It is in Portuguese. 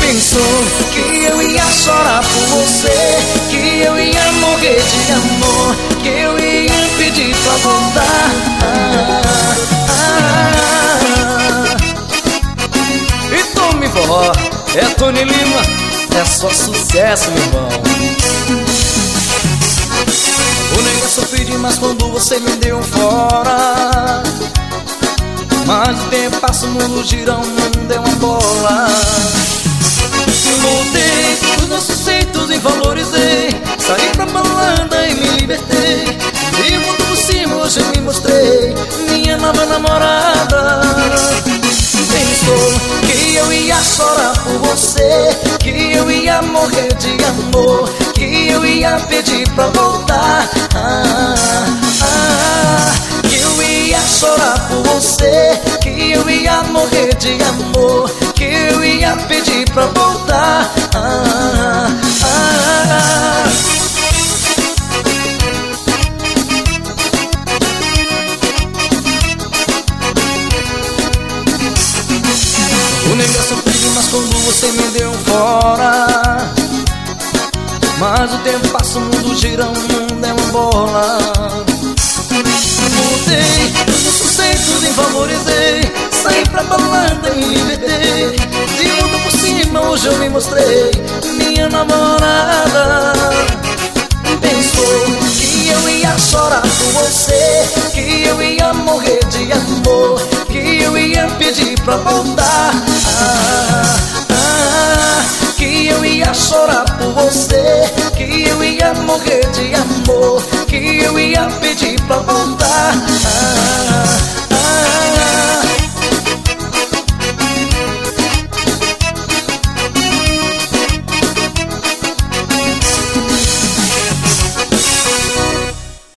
Pensou que eu ia chorar por você, que eu ia morrer de amor, que eu ia pedir pra voltar. E tome vó, é Tony Lima, é só sucesso, meu irmão. O negócio foi demais quando você me deu fora, mas o tempo passa, o mundo gira, o mundo é uma bola. Voltei, os nossos jeitos e valorizei, saí pra balada e me libertei, e mundo por cima hoje eu me mostrei minha nova namorada. Pensou que eu ia chorar por você, que eu ia morrer de amor, que eu ia pedir pra voltar. Que eu ia chorar por você, que eu ia morrer de amor, que eu ia pedir pra voltar. O negócio foi demais quando você me deu fora, mas o tempo passa, o mundo gira, o mundo é uma bola. Mudei, os nossos jeitos e valorizei, saí pra balada e me libertei, de mundo por cima hoje eu me mostrei minha namorada. Pensou que eu ia chorar por você, que eu ia morrer de amor, que eu ia pedir pra voltar. Que eu ia chorar por você, que eu ia morrer de amor, que eu ia pedir pra voltar.